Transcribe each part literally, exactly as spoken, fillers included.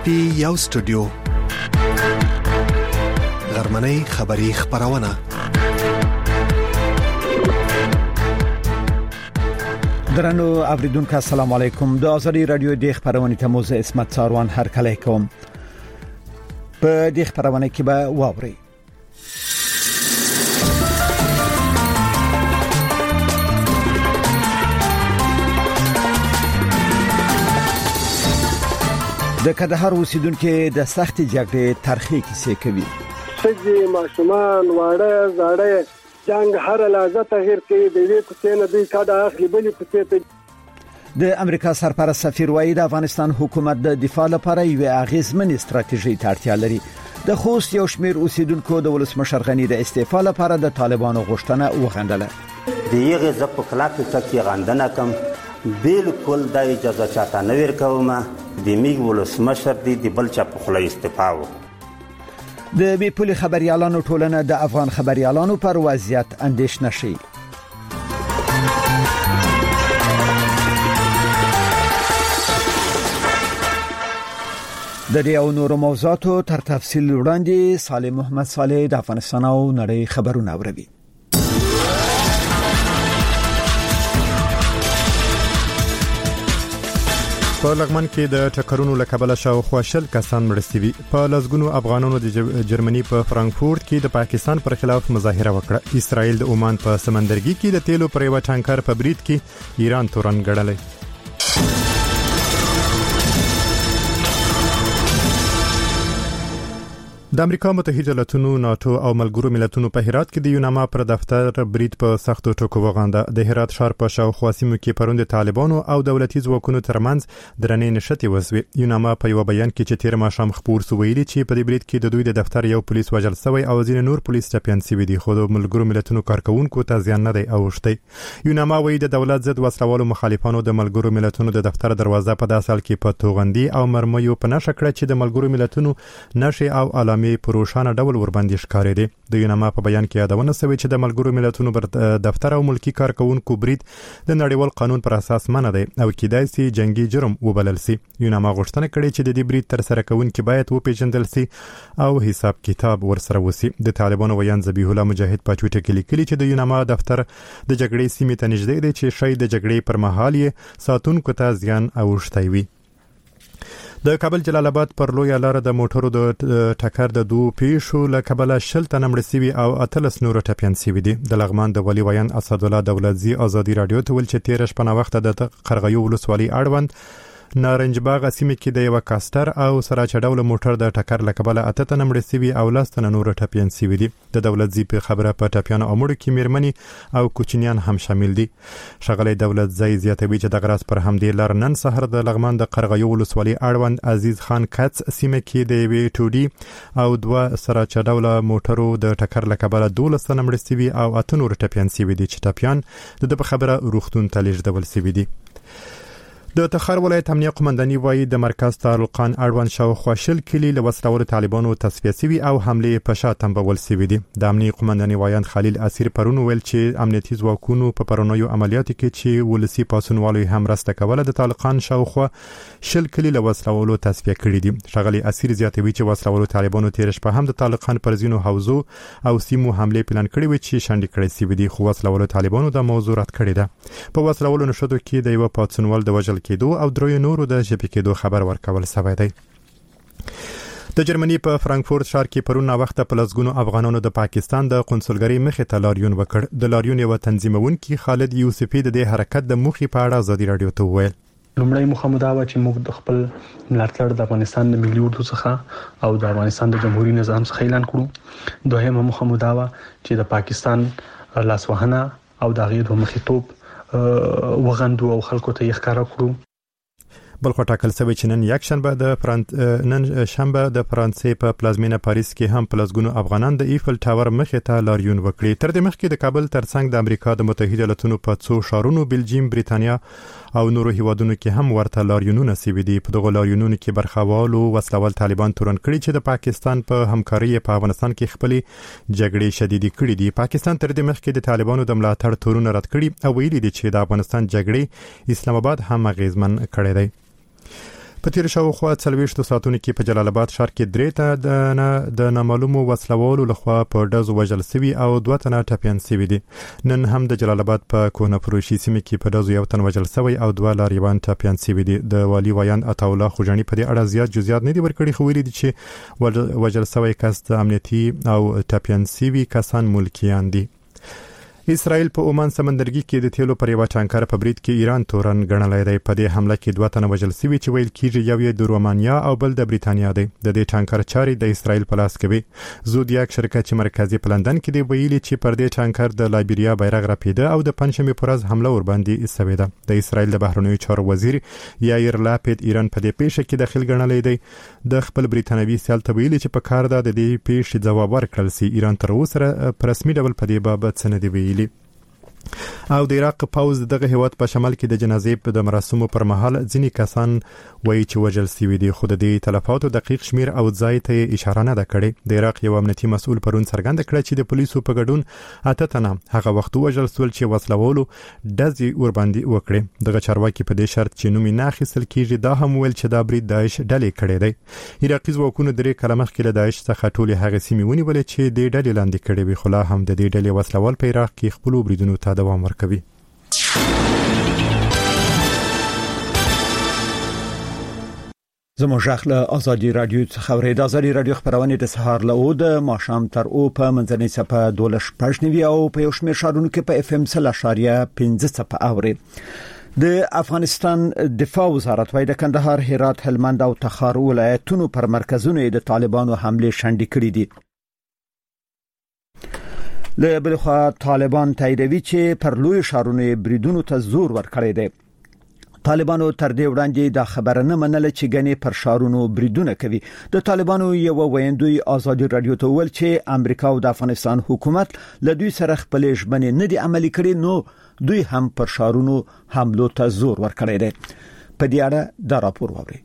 پټي یو سټوډیو غرمنۍ خبری خبرونه درنو اوریدونکو السلام علیکم. د آزادی رادیو د خبرونه تموز اسمت ساروان هر کله کوم. په دې خبرونه کې به واوري د کندهار اوسیدونکو د سختي جګړې تاریخي کیسې کوي. سجی ماشومان واړه زاړه جنگ هر لحظه تغییر کوي. د دې کوڅې نه دوی کاده اخلي بلې کوڅې ته. د امریکا سرپرست سفیر وایي د افغانستان حکومت د دفاع لپاره یو اغیزمن استراتیژي ته اړتیا لري. د خوست یو شمیر اوسیدونکو د ولسمشر غنی د استعفا لپاره د طالبانو غوښتنه وغندله. دیغه ز په خلاف کې غندنه کوم بالکل د اجازه چاته نه ورکوم. د میګ ولسمشر دی د بل چا په خله استعفا و. د بیپولي خبريالانو ټولنه د افغان خبريالانو پر وضعیت اندېښنه شي. د دې او نورو موضوعاتو تر تفصیل وړاندې صالح محمد صالح د افغانستان او نړۍ خبرونه اوري. په لغمان کې د ټکرونو لکبله شاوخوا شل کسان مړ شوي. په لسګونو افغانانو د جرمني په فرانکفورت کې د پاکستان پر خلاف مظاهره وکړه. اسرائیل د عمان په سمندرګي کې د تیلو پر یو ټانکر په برید کې ایران تورن ګړلې. د امریکا متحده ایالاتونو ناتو او ملګرو ملتونو په هرات کې د یوناما پر دفتر برید په سختو ټکو وغانده. د هرات ښار په شاوخوا سیمو کې پروند طالبانو او دولتي ځواکونو ترمنځ درنې نشټې وسوي. یوناما په یو بیان کې چې تیر ماښام خبر سو ویلي چې په دې برید کې د دوی د دفتر یو پولیس وژل شوی او ځینې نور پولیس ټپيان شوي دي، خو د ملګرو ملتونو کارکونکو ته زیان نه دی اوښتی. یوناما وایي د دولت ضد وسلوالو مخالفانو د ملګرو ملتونو د دفتر دروازه په داسې حال کې په توغندي او مرمیو په نشه کړه چې د ملګرو ملتونو نشه او علامه پروشانه ډول ورباندې ښکارې دي. د یوناما په بیان کې یادونه شوې چې د ملګرو ملتونو پر دفتر او ملکی کارکونکو برید د نړیوال قانون پر اساس منع دی او کېدای شي جنگي جرم وبلل شي. یوناما غوښتنه کړې چې د دې برید تر سره کوونکي باید وپیژندل شي او حساب کتاب ورسره وسی. د طالبانو ویان ذبیح الله مجاهد په ټویټر کې لیکلي چې د یوناما دفتر د جګړې سیمې ته نږدې دی چې شاید د جګړې پر مهال یې ساتونکو ته زیان اوښتی وي. د کابل جلال آباد پر لوی لار د موټرو د ټکر د دوه پیښو له کبله شل تنه مړ شوي او اتلس نور ټپيان شوي دي. د لغمان د ولي ویان اسد الله دولتزي آزادي رادیو ته ول چې تیر شپه نه وخت د قرغیو ولسوالۍ اړوند نارنج باغ سیمه کې د یو کاستر او سراچ ډول موټر د ټکر لکبله اته تنه مړ شوي او لس تنه نور ټپيان شوي دي. د دولتزي په خبره په ټپيان او مړو کې میرمنې او کوچنیان هم شامل دي. شغله دولتزي زیاتوي چې د غراس پر همدې لار نن سحر د لغمان د قرغیو ولسوالۍ اړوند عزیز خان کڅ سیمه کې د وی ټوډي او دوه سراچ ډول موټرو د ټکر لکبله دولس تنه مړ شوي او اته نور ټپيان شوي دي چې ټپيان د په خبره روختون ته لیږدول شوي دي. د تخار ولایت امنیه قومنداني وایي د مرکز طارقان اړوند شاوخوا شل کلی له وسلوال طالبانو تصفیه شوي او حمله په شا تنبول شوي دي. د امنیه قومنداني وایي خلیل اسیر پرون ویل چې امنیتي ځواکونو په پرونیو عملیاتو کې چې ولسی پاسونوالو هم راسته کوله د طالقان شاوخوا شل کلی له وسلوالو تصفیه کړي دي. شغلی اسیر زیاتوي چې وسلوالو طالبانو تیر شپه هم د طالقان پر زینو حوزو او سیمو حمله پلان کړي و چې شاندې کړي شوي دي، خو وسلوالو طالبانو د موضوع رد کړی ده. په وسلوالو نشدو کې د یو پاسونوال د وژل کېدو او درو نورو د شپې کېدو خبر ورکول شوی دی. د جرمني په فرانکفورت ښار کې پرون وخت په لسګونو افغانانو د پاکستان د قونسلګرۍ مخې ته لاریون وکړ. د لاریون یو تنظیمونکي خالد یوسفي د دې حرکت د مخې په اړه آزادي رادیو ته وویل. لومړی موخه مو دا و چې موږ د خپل ملاتړ د افغانستان د ملي اردو څخه او د افغانستان د جمهوریت نظام څخه اعلان کړو. دویمه موخه مو دا و چې د پاکستان لاسوهنه او د غیر مخیتوب وغندو او خلکو ته یې ښکارا کړو. بل خو ټاکل شوی چې نن یک شنبه د فرانس نن شنبه د فرانسې په پلازمینه پاریس کې هم پلازګونو افغانان د ایفل ټاور مخې ته لاریون وکړي. تر دې مخکې د کابل ترڅنګ د امریکا د متحده ایالاتونو په څو ښارونو بلجیم، بریتانیا او نورو هیوادونو کې هم ورته لاریونونه شوي دي. په دغه لاریونونو کې برخوالو وسلوال طالبان تورن کړي چې د پاکستان په همکاري په افغانستان کې خپل جګړې شدیدې کړې دي. پاکستان تر دې مخکې د طالبانو د ملاتړ تورونه رد کړي او ویلي دي چې د افغانستان جګړې اسلام آباد هم اغیزمن کړي دي. په تیر شاوخوا څلوېښت ساعتونو کې په جلال آباد ښار کې درې تنه د نامعلومو وسلوالو لخوا په ډزو وژل شوي او دوه تنه ټپیان شوي دي. نن هم د جلال آباد په کونه فروشي سیمه کې په ډزو یو تن وژل شوی او دوه لاریوان ټپیان شوي دي. د والی ویان عطاالله خوجانی په دې اړه زیات جزئیات نه دي ورکړي، خو ویلي دي چې وژل شوی کس د امنیتي او ټپیان شوي کسان ملکیان دي. اسرائیل په عمان سمندرګي کې د تیلو پر یو ټانکر په برید کې ایران تورن ګڼلای دی. په دې حمله کې دوه تنه وژل شوي چې ویل کېږي یو یې د رومانیا او بل د بریتانیا دی. د دې ټانکر چاري د اسرائیل په لاس کې وي. زودیاک شرکت چې مرکزي په لندن کې دی ویلي چې پر دې ټانکر د لایبیریا بیرغ راپیده او د پنځمې پر ورځ حمله ور باندې شوې ده. د اسرائیل د بهرنیو چارو وزیر یایر لاپید ایران په دې پیښه کې دخیل ګڼلای دی. د خپل بریتانوي سیال ته ویلي چې په کار ده د دې پیښې ځواب ورکړل شي. ایران تر اوسه په رسمي ډول په دې بابت څه نه دی ویلي. او د عراق پاوز دغه هیواد په شمال کې د جنازې په د مراسمو پر مهال ځینې کسان وایي چې وژل شوي دي، خو د دې تلفاتو دقیق شمیر او ځای ته اشاره نه ده کړې. د عراق یو امنیتي مسؤل پرون څرګنده کړه چې د پولیسو په ګډون اته تنه هغه وخت وژل شول چې وسلوالو ډزې ور باندې وکړي. دغه چارواکي په دې شرط چې نوم یې نه اخیستل کیږي دا هم ویل چې دا برید داعش ډلې کړی دی. عراقي ځواکونو درې کاله مخکې له داعش څخه ټولې هغې سیمې ونیولې چې د ډلې لاندې کړې وي، خو لا هم د دې ډلې وسلوال په عراق کې خپلو بریدونو ته دوام ورکوي. زموږ ژغ له ازادي رادیو څخه ورید. ازادي رادیو خبرونه د سهار له او د ماښام تر او په منځنۍ صفه دولس پښنوي او په یو شمېر شارونو کې په اف ام سل اشاریه پنځه صفه اوري. د افغانستان دفاع وزارت وايي د کندهار، هرات، هلمند او تخار ولایتونو پر مرکزونو د طالبانو حمله شنډې کړې دي. له بل خوا طالبان تاییدوي چې پر لوی شارونو بریدونو ته زور ورکړی دی. طالبانو تر دې وړاندې دا خبره نه منله چې غني پر شارونو بریدونه کوي. د طالبانو یو ویندوی ازادي رادیو ته ول چې امریکا او د افغانستان حکومت له دوی سره خپل ژمنې نه دي عملي کړي، نو دوی هم پر شارونو حملو ته زور ورکړی دی. په دې اړه دا راپور ووري.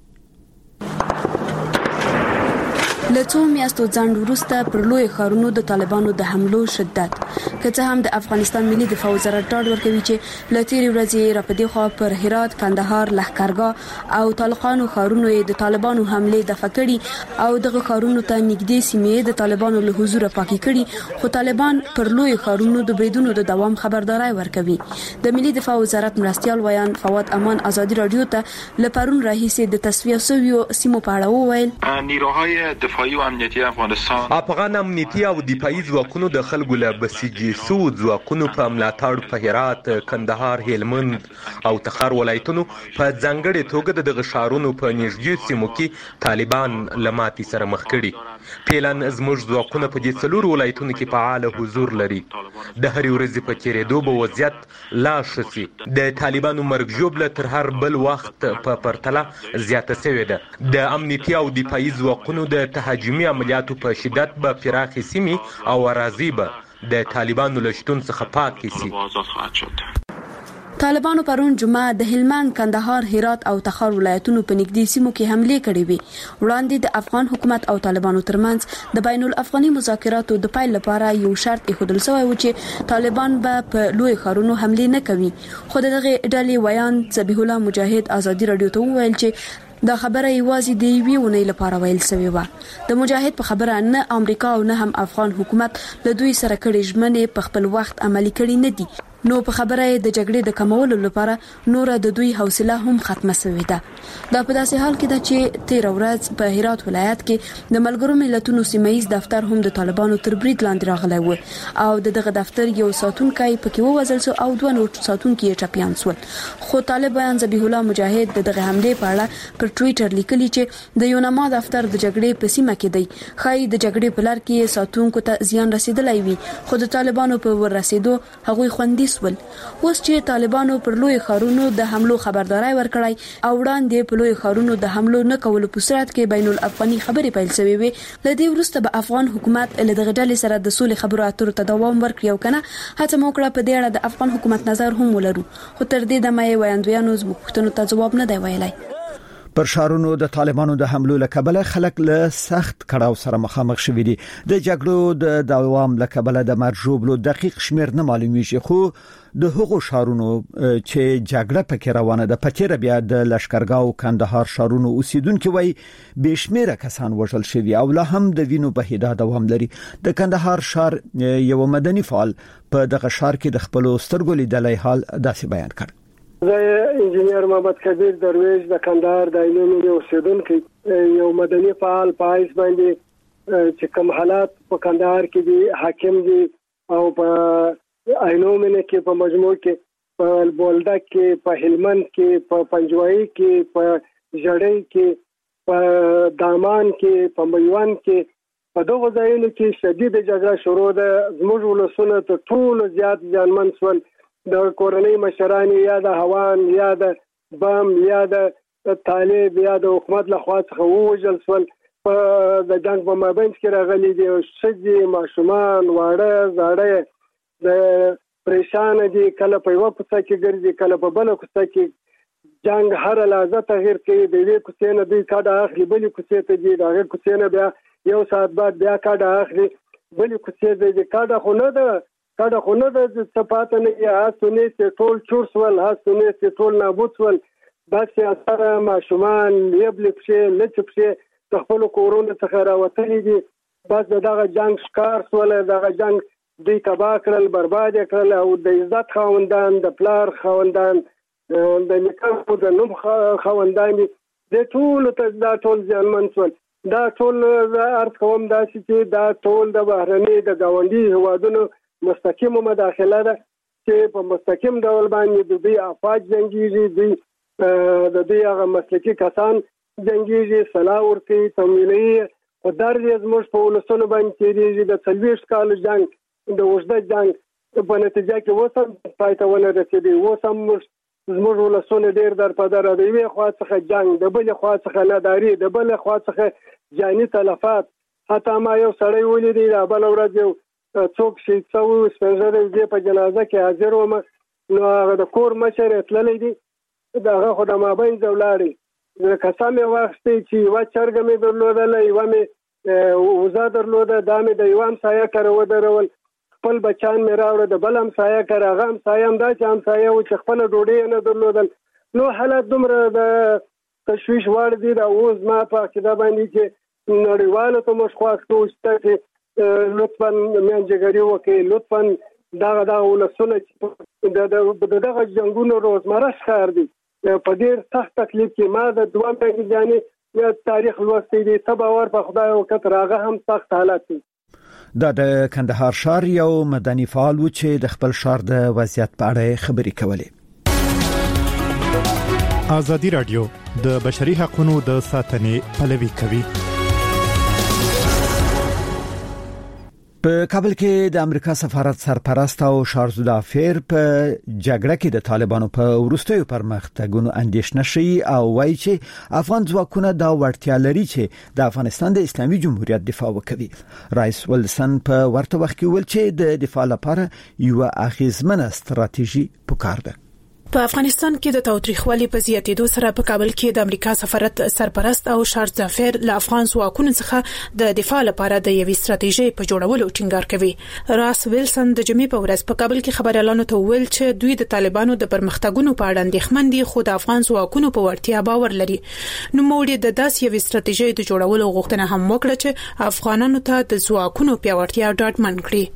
لڅو میاشتو ځند وروسته پر لوی ښارونو د طالبانو د حملو شدت که څه هم د افغانستان ملي دفاع وزارت ډاډ ورکوي چې له تیرې ورځې راپدې خوا پر هرات، کندهار، لښکرګاه او طالقانو ښارونو د طالبانو حمله دفع کړي او دغه ښارونو ته نږدې سیمې د طالبانو له حضور پاکي کړي، خو طالبان پر لوی ښارونو د بریدونو د دوام خبرداري ورکوي. د ملي دفاع وزارت مرستيال ویان فواد امان ازادي رادیو ته لپارون راهیسه د تصفیه شویو سیمو په اړه وویل. نیروهای دفاعي او امنیتي افغانستان افغان امنیتي او دفاعي ځواکونو د خلکو له بسیجي سو ځواکونو په ملاتړ په هرات، کندهار، هلمند او تخار ولایتونو په ځانګړي توګه د دغه شارونو په نږدې سیمو کې طالبان لماتي سره مخ کړي. پلان زموږ ځواکونه په دې څلور ولایتونو کې فعال حضور لري. د هرې ورځې په تیریدو به وضعیت لا ښه شي. د طالبانو مرګ ژوبله تر هر بل وخت په پرتله زیاته شوې ده. د امنیتي او دفاعي ځواکونو د تهاجمي عملیاتو په شدت به پراخې سیمې او اراضي به د طالبانو له شتون څخه پاکې شي. طالبانو پرون جمعه د هلمند، کندهار، هرات او تخار ولایتونو په نږدې سیمو کې حمله کړې وي. وړاندې د افغان حکومت او طالبانو ترمنځ د بین الافغاني مذاکراتو د پیل لپاره یو شرط ایښودل شوی و چې طالبان به په لوی ښارونو حمله نه کوي. خو دغه ډلې ویان ذبیح الله مجاهد ازادي رادیو ته وویل چې دا خبره یوازې د یوې ونې لپاره ویل شوې و. د مجاهد په خبره نه امریکا او نه هم افغان حکومت له دوی سره کړي ژمنې په خپل وخت عملي کړي نه دي، نو په خبره د جګړې د کمولو لپاره نور د دوی حوصله هم ختمه شوې ده. دا په داسې حال کې ده چې تیر ورځ په هرات ولایت کې د ملګرو ملتونو سیمایي دفتر هم د طالبانو تر برید لاندې راغلی و او دغه دفتر یو ساتونکی پکې ووژل شو او دوه نور ساتونکي یې ټپیان شول. خو طالبان ذبیح الله مجاهد د دغه حمله په اړه پر ټوئیټر لیکلي چې د یوناما دفتر د جګړې په سیمه کې دی، خای د جګړې په لار کې ساتونکو ته زیان رسیدلی وي، خو د طالبانو په ور رسیدو هغوی خوندي سول. اوس چې طالبانو پر لوی ښارونو د حملو خبرداري ورکړای او وړاندې په لوی ښارونو د حملو نه کولو په صورت کې بین الافغاني خبرې پیل شوې وي، لدې وروسته به افغان حکومت له دغه ډلې سره د سولې خبرو اترو ته دوام ورکړي او کنه هڅه موکړه په دې اړه د افغان حکومت نظر هم ولرو. خو تر دې دمه یې ویاندویانو زموږ پوښتنو ته ځواب نه دی ویلی. پر شارونو د طالبانو د حملو لکبله خلک له سخت کړهو سره مخامخ شوي دي. د جګړو د دوام لکبله د مرجوبلو دقیق شمیر نه معلومیږي، خو د هغو شارونو چې جګړه پکې روانه ده پکې بیا د لشکرګاو کندهار شارونو اوسیدونکو وای بشمیره کسان وژل شوي او لا هم د وینو بهیدا دوام لري. د کندهار شار یو مدني فعال په دغه شار کې د خپل سترګو لیدلای حال داسې بیان کړ. زه انجنیر محمد کبیر درویش د کندهار د عینومې اوسیدونکو یو مدني فعال پایس باندې چې کوم حالات په کندهار کې دي حاکم دي او په عینومې کې په مجموع کې په بولدک کې په هلمند کې په پنجوایي کې په جړۍ کې په دامان کې په میوان کې په دغه ځایونو کې شدید جګړه شروع ده. زموږ ولسونه ته ټول زیات ځانمن شول. د کورنۍ مشران یا د هوان یا د بم یا د طالب یا د حکومت له خوا څخه ووژل شول. په د جنگ په مابین کې راغلي دي شګي ماشومان واړه زاړه د پریشان دي، کله په یو کوڅه کې ګرځي کله په بل کوڅه کې. جنگ هر لحظه تغیر کوي. د دې کوڅې نه دوی کاډه اخلي بلې کوڅې ته دي، دغه کوڅې نه بیا یو ساعت بعد بیا کاډه اخلي بلې کوڅې ته دي. کاډه خو نه ده کاډه خو نه ده چې صفات نه یا سنې چې ټول چور سول ها سنې چې ټول نابود سول. بس اثر ماشومان یبل پښې لچ پښې خپل کورونه څخه راوتلي دي. بس دغه جنگ ښکار سول، دغه جنگ دوی تباه کړل برباد کړل او د عزت خوندان د پلار خوندان د نکاح د نوم خوندان د ټول ته دا ټول ځانمن سول. دا ټول ارت کوم دا چې دا ټول د بهرني د گاونډي هوادونو مستقیم مداخله ده چې په مستقیم ډول باندې د دوی افاج جنگیږي، دوی د دوی هغه مسلکي کسان جنگیږي، صلاح ورکوي، تمویلوي. خو درد یې زموږ په ولسونو باندې تېرېږي. د څلوېښت کالو جنگ د اوږده جنگ په نتیجه کې اوس هم پای ته ونه رسېدی. اوس هم زموږ ولسونه ډېر درپدره د یوې خوا څخه جنگ، د بلې خوا څخه ناداري، د بلې خوا څخه جاني تلفات. حتی ما یو سړی ولیدی د بله ورځ یو څوک شهید شوی سپین ږیری دی په جنازه کې حاضر وم، نو هغه د کور مشر یې تللی دی، د هغه خو د مابین ځه ولاړې. قسم یې واخیستی چې یوه چرګه مې درلودله، یوه مې وزه درلوده، دا مې د یوه همسایه کره ودرول، خپل بچان مې راوړه د بل همسایه کره. هغه همسایه هم دا چې همسایه و چې خپله ډوډۍ یې نه درلودل. نو حالت دومره د تشویش وړ دي. دا اوس ما په عقیده باندې چې نړیوالو ته موږ خواست کوو چې لطفا میانجګري وکړي، لطفا دغه دغه ولسونه چې د دغه جنګونو روزمره ښکار دي په ډېر سخت تکلیف کې. ما د دوه میاشتې جانې تاریخ لوستی دی، ته باور په خدای وکړه هغه هم سخت حالت دی. دا د کندهار شار یو مدني فعال و چې د خپل شار د وضعیت په اړه خبرې کولې. ازادي رادیو د بشري حقوقو د ساتنې پلوي کوي. په کابل کې د امریکا سفارت سرپرست او شارزودا افیر په جګړه کې د طالبانو په ورستیو پرمختګونو اندېښنه شي او وایي چې افغان ځواکونه دا وړتیا لري چې د افغانستان د اسلامي جمهوریت دفاع وکړي. رئیس ولسن په ورته وخت کې ویل چې د دفاع لپاره یو اغیزمنه ستراتیژي پکار ده. په افغانستان کې د تاوتریخوالي په زیاتېدو سره په کابل کې د امریکا سفارت سرپرست او شارز ظفر له افغان ځواکونو څخه د دفاع لپاره د یوې ستراتیژۍ په جوړولو ټینګار کوي. راس ویلسن د جمعې په ورځ په کابل کې خبريالانو ته ویل چې دوی د طالبانو د پرمختګونو په اړه اندېښمن دي، خو د افغان ځواکونو په وړتیا باور لري. نو موږ د داسې یوې ستراتیژۍ د جوړولو غوښتنه هم وکړه چې افغانانو ته د ځواکونو پیاوړتیا ډاډمن کړي.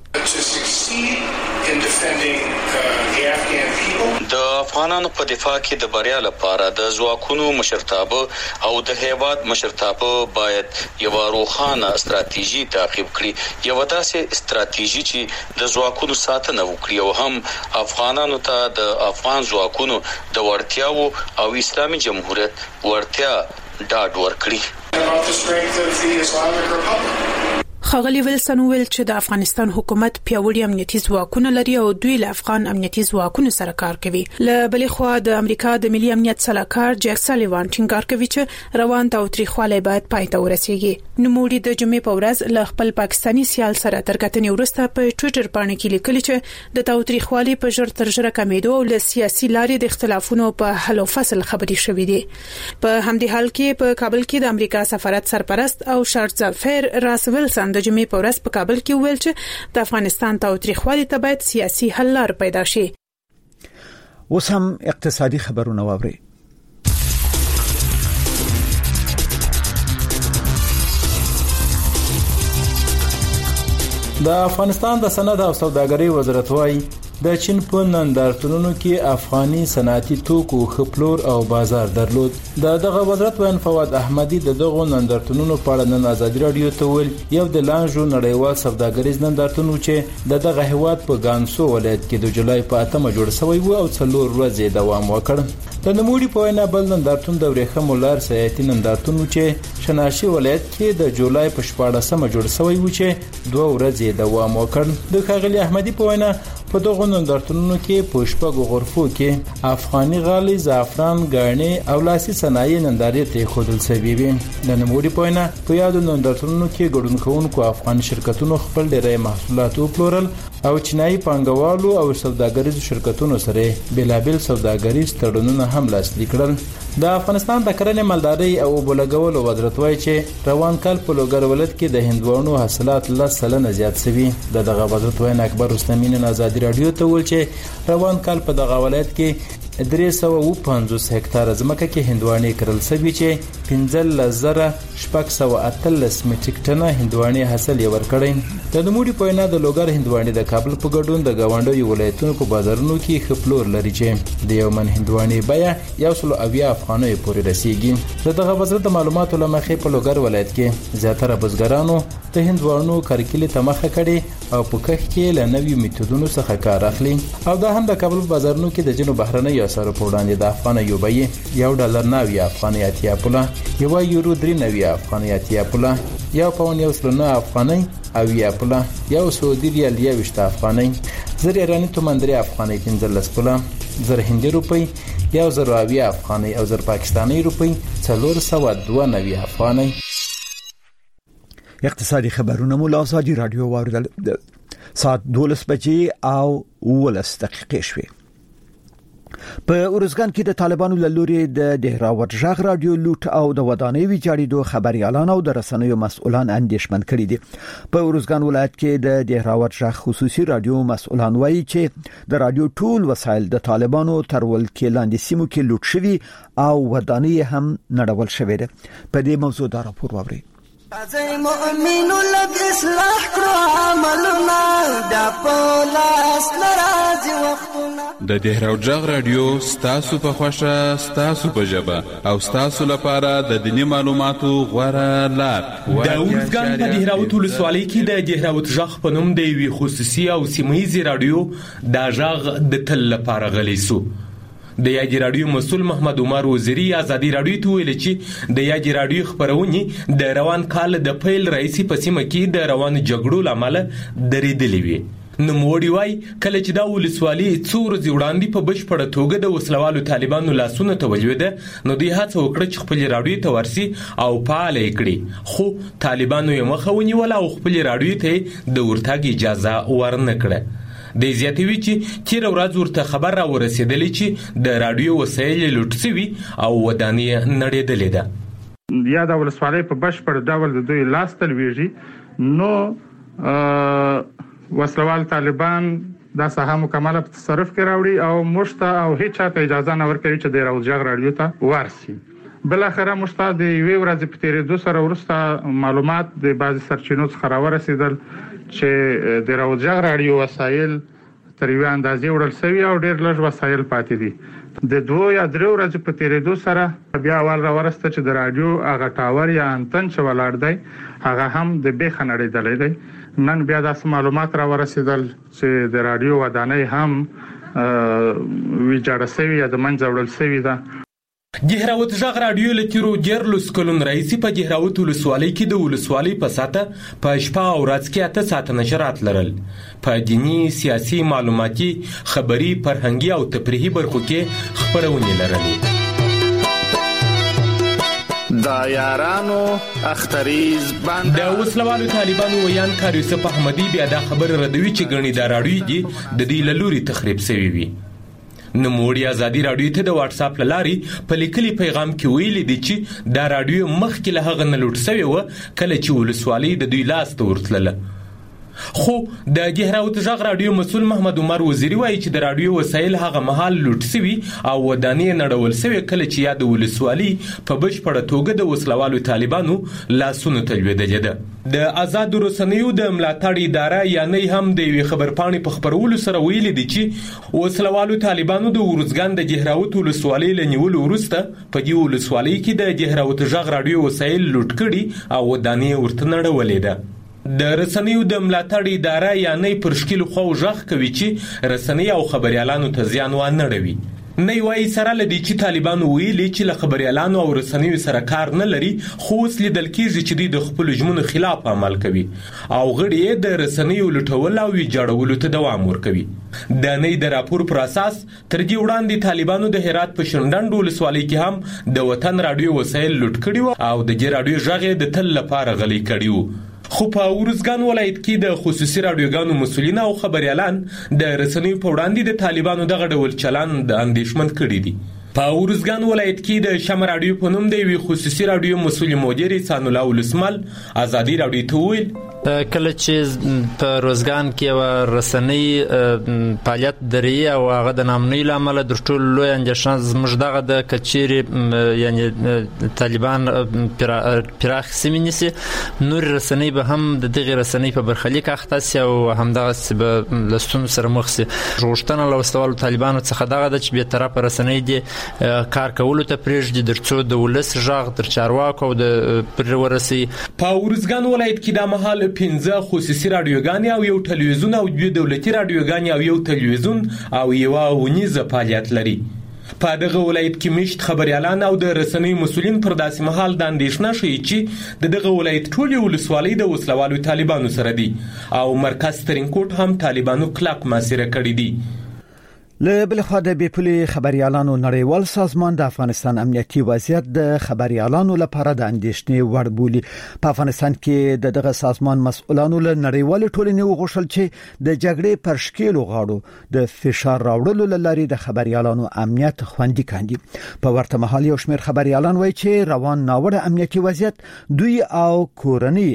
د افغانانو په دفاع کې د بریا لپاره د ځواکونو مشرتابه او د هیواد مشرتابه باید یو روښانه ستراتیژي تعقیب کړي، یو داسې ستراتیژي چې د ځواکونو ساتنه وکړي او هم افغانانو ته د افغان ځواکونو د وړتیاو او اسلامي جمهوریت وړتیا ډاډ ورکړي. خاغلی ویلسن ویل چې د افغانستان حکومت پیاوړي امنیتي ځواکونه لري او دوی له افغان امنیتي ځواکونو سره کار کوي. له بلې خوا د امریکا د ملي امنیت سلاکار جیک سالیوان ټینګار کوي چې روان تاوتریخوالی باید پای ته ورسیږي. نوموړي د جمعې په ورځ له خپل پاکستانی سیال سره تر کتنې وروسته په ټوئیټر باندې کې لیکلي چې د تاوتریخوالی په ژر تر ژره کمیدو او له سیاسي لارې د اختلافونو په حل او فصل خبري شوې دي. په همدې حال کې په کابل کې د امریکا سفارت سرپرست او شارټ زافیر راس ویلسن د جمعې په ورځ په کابل کې ویل چې د افغانستان تاوتریخوالي ته باید سیاسي حل لار پیدا شي. اوس هم اقتصادي خبرونه واوري. د افغانستان د صنعت او سوداګرۍ وزارت وايي د چین په نندارتونونو کې افغاني صنعتي توکو خپلور او بازار درلود. د دغه وزارت وین فواد احمدي د دغه نندارتونونو په اړه نن آزادي رادیو ته ویل یو د لانجو نړیوال سوداګریز نندارتون چې د دغه هیواد په ګانسو ولایت کې د جولای په اتمه جوړ شوی و او څلور ورځې دوام وکړ. د نموړي په وینا بل نندارتون د ورېخم ولر سیاحتي نندارتون چې شناشي ولایت کې د جولای په شپاړسمه جوړ شوی و چې دوه ورځې دوام وکړ. د خاغلی احمدي په وینا په دغه نندارتونونو کې په شپږو غرفو کې افغاني غالي، زعفران، غاڼې او لاسي صنایع نندارې ته خودل سوي وي. د نموړي په وینا په یادو نندارتونونو کې ګډون کوونکو افغاني شرکتونو خپل ډېری محصولات وپلورل او چینایي پانګوالو او سوداګریزو شرکتونو سره بلابل سوداګریز تړونونه هم لاسلیک کړل. د افغانستان د کرنې مالدارۍ او اوبولګولو وزارت وايي چې روان کال په لوګر ولایت کې د هندوانو حاصلات لس سلنه زیات شوي. د دغه وزارت وینا اکبر رستمی نن آزادي رادیو ته ویل چې روان کال په دغه ولایت کې درې سوه او پنځوس هکتار ځمکه کې هندوانې کرل شوي چې پنځه زره شپږ سوه اتلس میټریک ټنه هندوانې حاصل یې ورکړی. د نموړي په وینا د لوګر هندوانې د کابل په ګډون د گاونډیو ولایتونو په بازارونو کې خپلور لري چې د یو من هندوانې بیه یو سل اویا افغانۍ پورې رسیږي. دغه وزارت د معلوماتو لمخې په لوګر ولایت کې زیاتره بزګرانو د هندوانو کرکیلې ته مخه کړي او په کښ کې له نویو میتودونو څخه کار اخلي. او دا هم د کابل بازارونو کې د جنو بهرنۍ اسعارو په وړاندې د افغانۍ یو بیه یو ډالر نوي افغانۍ اتیا پوله، یو یورو درې نوي افغانۍ اتیا پوله، یو پاون یو سل نه افغانۍ او یا پوله، یو سعودي ریال یوشت افغانۍ، زر ایرانی تومان درې افغانۍ پنځلس پوله، زر هندي روپی یو زر اویا افغانۍ او زر پاکستاني روپی څلور سوه دوه نوي افغانۍ. اقتصادي خبرونه مو له آزادي رادیو واوریدل. ساعت دولس بجې او ولس دقیقې شوې. په اورزګان کې د طالبانو له لوري د دهراوت ژغ رادیو لوټ او د ودانۍ ویجاړېدو خبريالان او د رسنیو مسؤلان اندېښمن کړي دي. په اورزګان ولایت کې د دهراوت ژغ خصوصي رادیو مسؤلان وایي چې د رادیو ټول وسایل د طالبانو تر ولکې لاندې سیمو کې لوټ شوي او ودانۍ هم نړول شوې ده. په دې موضوع دا راپور واورئ. ازای مؤمنو لګ اصلاح کړو عملونه د پولاس ناراضي وختونه. د دهراوت ژغ رادیو ستاسو په خوښه، ستاسو په ژبه او ستاسو لپاره د دینی معلوماتو غوره لار. د اورزګان په دهراوت ولسوالۍ کې د دهراوت ژغ په نوم د یوې خصوصي او سیمه‌ییزې رادیو د ژغ د تل لپاره غلی سو. د یادې رادیو مسؤل محمد عمر وزیری آزادي رادیو ته ویل چې د یادې رادیو خبرونه د روان کال د پیل رئیسي په سیمه کې د روان جګړو لامل درېدلې وي. نو موړی وای کله چې دا ولسوالي څو ورځې وړاندې په بشپړه توګه د وسلوالو طالبانو لاسونه ته ولويده، نو دوی هڅه وکړه چې خپل رادیو ته ورسي او فعال کړي، خو طالبانو یې مخه ونیول او خپل رادیو ته د ورتګ اجازه ورنکړه. د زیاتوي چې تیر ورځ ورته خبر را ورسېدلې چې د رادیو وسایل لوټ شوي او ودانۍ نړېدلې ده. یا د ولسوالۍ په بشپړ ډول د دوی لاس ته لویږي، نو وسلوال طالبان دا ساحه مکمله په تصرف کې راوړي او مشته او هیڅ چاته اجازه نه ورکوي چې د دهراوت ژغ رادیو ته ورسي. بل اخره مشته د یوې ورځې په تیرېدو سره وروسته معلومات د بعضي سرچینو څخه راورسېدل چې د دهراوت ژغ رادیو وسایل تر یوې اندازې وړل شوي او ډېر لږ وسایل پاتې دي. د دوه یا درې ورځې په تیرېدو سره بیا اول راورسته چې د رادیو هغه ټاور یا انتن چې ولاړ دی هغه هم د بیخه نړېدلی دی. نن بیا داسې معلومات راورسېدل چې د رادیو ودانۍ هم ویجاړه شوې یا د منځه وړل شوې ده. جهراوت ژغ رادیو لتیرو جرلوس کلون رئیسی په جهراوت ولسوالۍ کې د ولسوالۍ په ساته په شپه او ورځ کې اته ساعته نشرات لرل. په دینی، سیاسي، معلوماتي، خبري، فرهنګي او تفریحي برخو کې خبرونه لرلې. د یارانو اختریز باندې د وسلوالو طالبانو ویان کار یوسف احمدی بیا دا خبر ردوي چې غنی دا راډیو دي د دې لوري تخریب شوی وي. نموړي ازادي راډیو ته د واتس اپ لاري په لیکلي پیغام کې ویلي دي چې دا راډیو مخکې له هغه نه لوټ شوی و کله چې ولسوالۍ د دوی لاس ته ورتلله. خو د جهراوت ژغ راډیو مسؤل محمد عمر وزیری وایي چې د راډیو وسایل هغه مهال لوټ شوی او ودانې نړول شوی کله چې یا د ولسوالۍ په بشپړه توګه د وسلوالو طالبانو لاسونو ته لوېدلې ده. د آزاد رسنیو د ملاتړ اداره یا نه هم د یوې خبرپاڼې په خبرولو سره ویلي دي چې وسلوالو طالبانو د ورزګان د جهراوت ولسوالۍ له نیولو وروسته په دې ولسوالۍ کې د جهراوت ژغ راډیو وسایل لوټ کړي او ودانې ورته نړولې ده. د رسنیو د ملاتړ اداره یا نه پر شکل خو ژغ کوي چې رسنۍ او خبريالانو ته زیان و نه رسوي. نه وایي سره لدی چې طالبانو ویلي چې له خبريالانو او رسنیو سره کار نه لري، خو اوس لیدل کېږي چې دوی د خپل ژمنو خلاف عمل کوي او غړي د رسنیو لټول او ویجاړولو ته دوام ورکوي. د نه د راپور پر اساس تر دې وړاندې طالبانو د هرات په شندند ولسوالۍ کې هم د وطن راډیو وسایل لوټ کړي او د جې راډیو ژغ د تل لپاره غلي کړي. خو په ورزګان ولایت کې د خصوصي راډیوګانو مسؤلین او خبريالان د رسنیو په وړاندې د طالبانو دغه ډول چلن د اندېښمن کړي دي. په ورزګان ولایت کې د شم راډیو په نوم د یوې خصوصي راډیو مسؤل مدیر سان الله ولسمل ازادي راډیو ته ویل کله چې په روزګان کې و رسنۍ فعالیت دري او هغه د نامنۍ لامل د ټول لوی انجشن زموږ دغه د کچيري یعنی طالبان پراخ سیمینسي نور رسنۍ به هم د دغه رسنۍ په برخلیک اختص او همدغه به لستون سره مخ سي. روشتنه لوستوال طالبانو څخه دغه د چې به طرف رسنۍ دي کار کولو ته پرېږدي درڅو د ولس ژغ تر چارواکو د پر ورسي. په ورزګان ولایت کې د مهال پنځه خصوصي راډیوګانې او یو ټلویزیون او دوه دولتي راډیوګانې او یو ټلویزیون او یو ونیزه فعالیت لري. په دغه ولایت کې مشت خبريالان او د رسنۍ مسؤلین پر داسې مهال د اندېښنه شي چې د دغه ولایت ټول ولسوالۍ د وسلوالو طالبانو سره دي او مرکز ترینکوټ هم طالبانو کلک ماسره کړی دي. له بل خوا د بیپولي خبريالانو نړیوال سازمان د افغانستان امنیتي وضعیت د خبريالانو لپاره د اندېښنې وړ بولي. په افغانستان کې د دغه سازمان مسؤلانو له نړیوال ټولنې وغوښتل چې د جګړې پر شکلو غاړو د فشار راوړلو لارې د خبريالانو امنیت خوندي کاندي. په ورته مهال یو شمېر خبريالان وایي چې روان ناوړه امنیتي وضعیت دوی او کورنۍ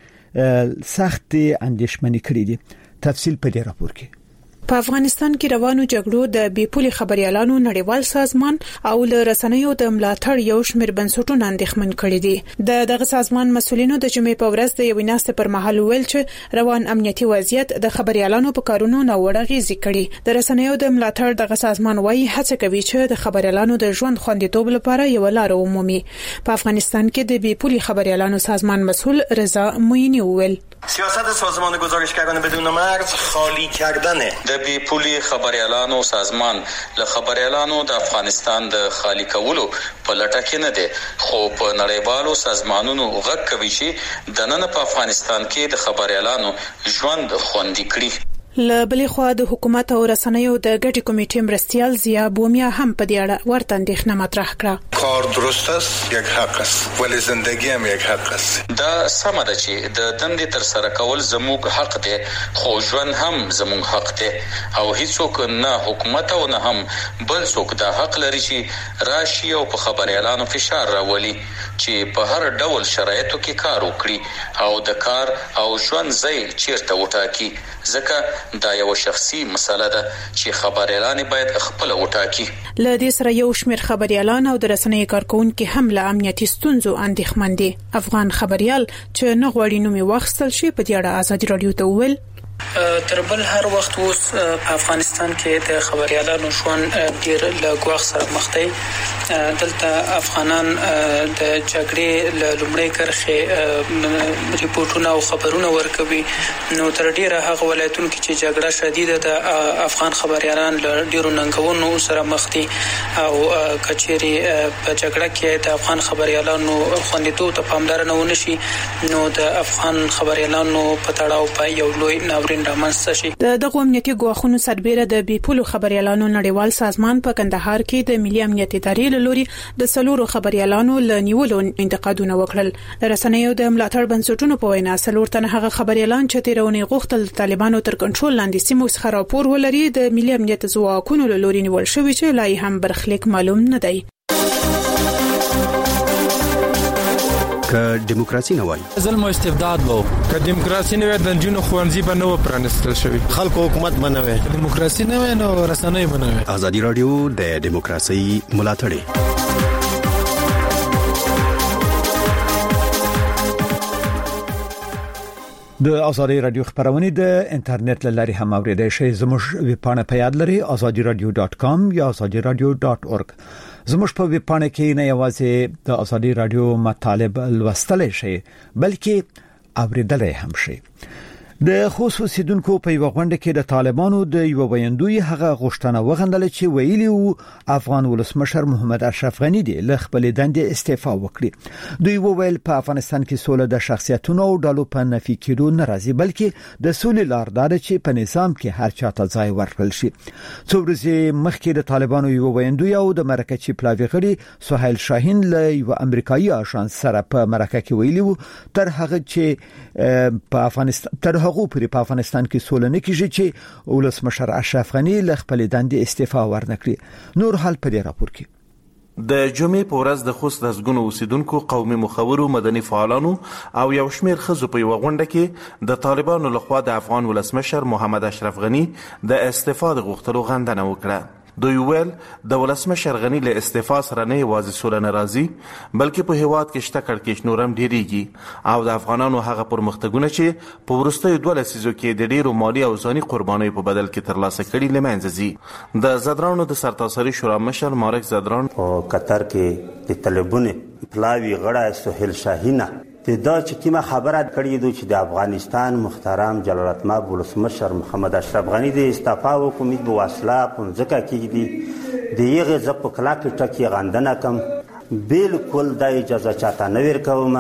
سخت اندېښمنې کړې دي. تفصیل په دې راپور کې. په افغانستان کې روانو جګړو د بیپولي خبريالانو نړیوال سازمان او له رسنیو د ملاتړ یو شمېر بنسټونه اندېښمن کړي دي. د دغه سازمان مسؤلینو د جمعې په ورځ د یو ناستې پر مهال ویل چې روان امنیتي وضعیت د خبريالانو په کارونو ناوړه غیزي کړي. د رسنیو د ملاتړ دغه سازمان وايي هڅه کوي چې د خبريالانو د ژوند خوندیتوب لپاره یو لار ومومي. په افغانستان کې د بیپولي خبريالانو سازمان مسؤل رضا معینی ویل سیاست سازمان گزارشگران بدون مرز خالی کردنه. د بیپولي خبريالانو سازمان له خبريالانو د افغانستان د خالی کولو په لټه کې نه دي، خو په نړیوالو سازمانونو غږ کوي چې د نن په افغانستان کې د خبريالانو ژوند خوندي کړي. له بلې خوا د حکومت او رسنیو د ګډي کمیټې مرستيال ضیا بومیا هم په دې اړه ورته اندېښنه مطرح کړه. کار درست است یک حق است ولی زندگی هم یک حق است. دا سم ده چې د دندې تر سره کول زموږ حق دی، خو ژوند هم زموږ حق دی او هیڅوک نه حکومت او نه هم بل څوک دا حق لري چې راشي او په خبريالانو فشار راولي چې په هر ډول شرایطو کې کار وکړي او د کار او ژوند ځای چیرته وټاکي. ځکه دا یو شخصي مسله ده چې خبريالان باید خپل وټاکي. له دې سره یو شمېر خبريالان او د رسنۍ کارکونکو هم له امنیتي ستونزو اندېښمن دي. افغان خبريال چې نه غواړي نومي واخیستل شي په دې اړه ازادي راډیو ته ویل تر بل هر وخت اوس په افغانستان کې د خبريالانو ژوند ډیر له ګواښ سره مخ دی. دلته افغانان د جګړې له لومړۍ کرښې ریپورتونه او خبرونه ورکوي. نو تر ډیره هغه ولایتونو کې چې جګړه شدیده ده افغان خبريالان له ډیرو ننګونو سره مخ دي او کچېري په جګړه کې د افغان خبريالانو خوندیتوب ته پاملرنه ونشي نو د افغان خبريالانو په تړاو په یو لوی ناورین رامنځته شي. د دغه امنیتي ګواښونو سربېره د بیپولو خبريالانو نړیوال سازمان په کندهار کې د ملي امنیت ادارې له لوري د سلورو خبريالانو له نیولو انتقادونه وکړل. د رسنیو د ملاتړ بنسټونو په وینا سلور تنه هغه خبريالان چې تیرونی غوښتل طالبانو تر کنټرول لاندې سیمو څخه راپور ولري د ملي امنیت ځواکونو له لوري نیول شوی چې لای هم برخلیک معلوم نه دی. که دیموکراسي نه وای ظلم او استبداد وو، که دیموکراسي نه وای د جنونو خوانزي به نه پرانستل شوی، خلکو حکومت بنوي، دیموکراسي نه وای نو رسنۍ بنوي. ازادي رادیو د دیموکراسي ملاتړ د ازادي رادیو خبرونه د انټرنیټ لاري هم اوریدئ شئ. زموږ ویب پاڼه په یاد لري azadi radio dot com یا azadi radio dot org. زموږ په ویب پاڼه کې نه یوازې د ازادي رادیو مطالب لوستل شئ بلکې اوریدل هم شئ. د خصوصیدونکو په یو غونډه کې د طالبانو د یو ویندوی هغه غوښتنه وغندل چې ویلي وو افغان ولسمشر محمد اشرف غنی دی له خپل دندې استعفا وکړي. دوی وویل په افغانستان کې سوله د شخصیتونو او ډلو په نفي کېدو ناراضي بلکې د سولې لار دار چې په نظام کې هر چاته ځای ورکړل شي. څو ورځې مخکې د طالبانو یو ویندوی او د مرکزی پلاوی غړي سهیل شاهین له یو امریکایي آژانس سره په مرکه کې ویلي وو تر هغه چې په افغانستان تر هغه پرې په افغانستان کې سوله نه کیږي چې ولسمشر اشرف غنی له خپل دندې استعفا ورنکړي. نور حال په دې راپور کې د جمعې په ورځ د خوست لسګونو اوسیدونکو قومي مخورو مدني فعالانو او یو شمېر ښځو په یوه غونډه کې د طالبانو لخوا د افغان ولسمشر محمد اشرف غنی د استعفا د غوښتلو غندنه وکړه. دوی ویل د ولسمشر غنی له استعفا سره نه یوازې سوله ناراضي بلکې په هیواد کې شته کړکېچ نورم ډیریږي او د افغانانو هغه پرمختګونه چې په وروستیو دوه لسیزو کې د ډیرو مالی او ځاني قربانیو په بدل کې ترلاسه کړي له منځه ځي. د زدرانو د سرتاسري شورا مشر مارک زدران په قطر کې د طالبانو پلاوی غړی سهیل شاهینه دا چې کیمه خبره کړې دوی چې د افغانستان محترم جلالت المآب ولسمشر محمد اشرف غنی د استعفا وکومید به واصله پنځکه کې دي د یغه ز په کلاک ټکی غندنه کم بالکل د اجازه چاته نه ورکوم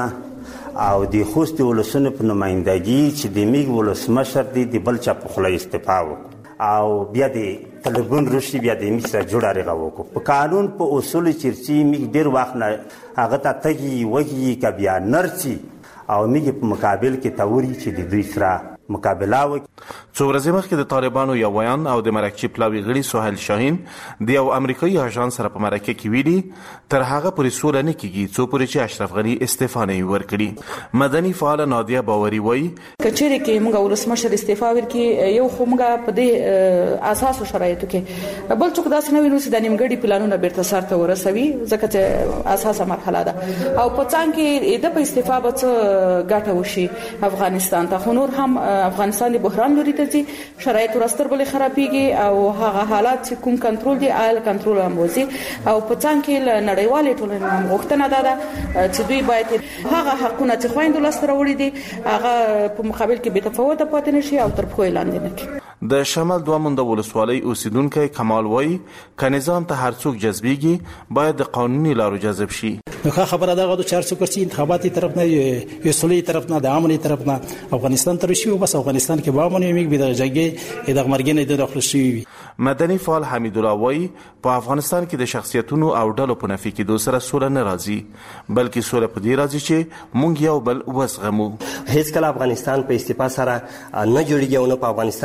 او د خوست ولسمشر په نمائندګي چې د میګ ولسمشر دی د بل چا په خله استعفا وکړ او بیا د طالبان روشي بیا د میسه جوړه رغه وکړ. په قانون په اصول چرچی میګ ډیر وخت نه هغه ته تګي وږي ک بیا نرسي او میګ په مقابل کې توري چې د دوی سره مقابله وکړي. څو ورځې مخکې د طالبانو یو ویان او د مرکزی پلاوی غړي سهیل شاهین د یو امریکایي آژانس سره په مرکه کې ویلي تر هغه پورې سوله نه کیږي څو پورې چې اشرف غنی استعفا نه ورکړي. مدني فعال نادیه باوري وایي کچېرې کې موږ ولسمشر استعفا ورکړي یو خو موږ په دې اساسو شرایطو کې بل څوک داسې نه وینو چې د نیمګړي پلانونه بیرته سرته ورسوي ځکه چې اساسه مرحله ده او په څنګه کې د په استعفا به څه ګټه وشي افغانستان ته. خو نور هم افغانستان د بحران لوري ته ځي شرایط ورستر بل خرابېږي او هغه حالات چې کوم کنټرول دی آل کنټرول هم وځي او په څنګه کې نړیوالې ټولنې هم غوښتنه ده چې دوی باید هغه حقونه چې خويندو لسته وړي دي هغه په مقابل کې به تفاوت پاتې نشي او تر پخوی لاندې نه کړي. د شمال دوه مونده ولسوالۍ اوسیدونکو کمال وایي ک نظام ته هر څوک جذبېږي باید د قانوني لارو جذب شي. نو خبره دا غوډه چار څوک چې انتخاباتي طرف نه یو سولې طرف نه د عملي طرف نه افغانستان تر شي او بس افغانستان کې به مونږ میګ به د جګې د مرګ نه د داخل شي. مدني فعال حمید الله وایي په افغانستان کې د شخصیتونو او ډلو په نفي کې دوسره سوله نه راځي بلکې سوله په دې راځي چې مونږ یو بل وسغمو. هیڅ کله افغانستان په استعفا سره نه جوړیږي او نه په افغانستان کې سوله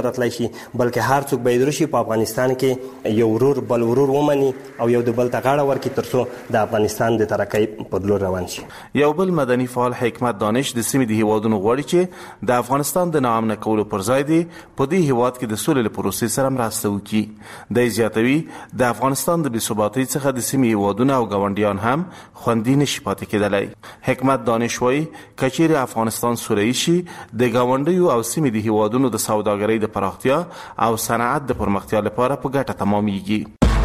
راتلای شي بلکې هر څوک به درشي په افغانستان کې یو ورور بل ورور ومني او یو د بل ته غاړه ورکړي ترڅو د افغانستان د ترقۍ په لور روان شي. یو بل مدني فعال حکمت دانش د سیمې د هیوادونو غواړي چې د افغانستان د ناامن کولو پر ځای دی په دې هیواد کې د سولې پروسې سره مرسته وکړي. د زیاتوي د افغانستان د بې ثباتۍ څخه د سیمې هیوادونو او ګاونډیان هم خوندي نشي پاتې کېدلی. حکمت دانش وایي کچېرې افغانستان سوله‌ای شي د ګاونډیو او سیمې د هیوادونو د سوداګرۍ د پراختیا او صنعت د پرمختیا لپاره په ګټه تمامېږي.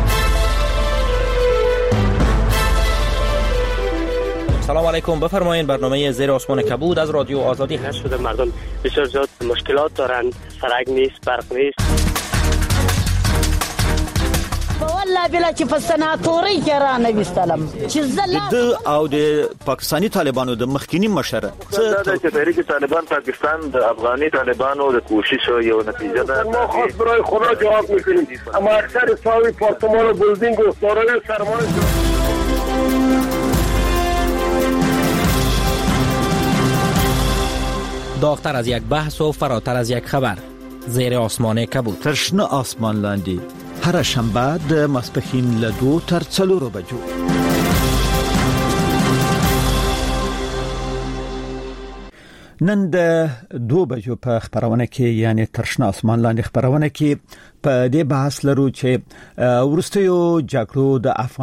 سلام علیکم، بفرمایید. برنامه زیر آسمان کبود از رادیو آزادی هست. شده مردم بسیار زیاد مشکلات دارند، سرک نیست، برق نیست. والله بلا چې په سناتوري کې را نه وستلم چې زله د او د پاکستانی طالبانو د مخکینی مشر څه د تحریک طالبان پاکستان د افغاني طالبانو د کوشش یو نتیجه ده. ما خاص برای خدا جواب میکنیم اما اکثر ساوی پارتمان و بلدینگ و سارای سرمایه داغتر از یک بحث و فراتر از یک خبر. زیر آسمان کبود. ترشنه آسمان لاندی هر شنبه د ماسپښین له دوه تر څلورو بجو. نن د دوه بجو په خبرونه کې یعنی ترشنه آسمان لاندې خبرونه کې په دې بحث لرو چې ورستیو جګړو د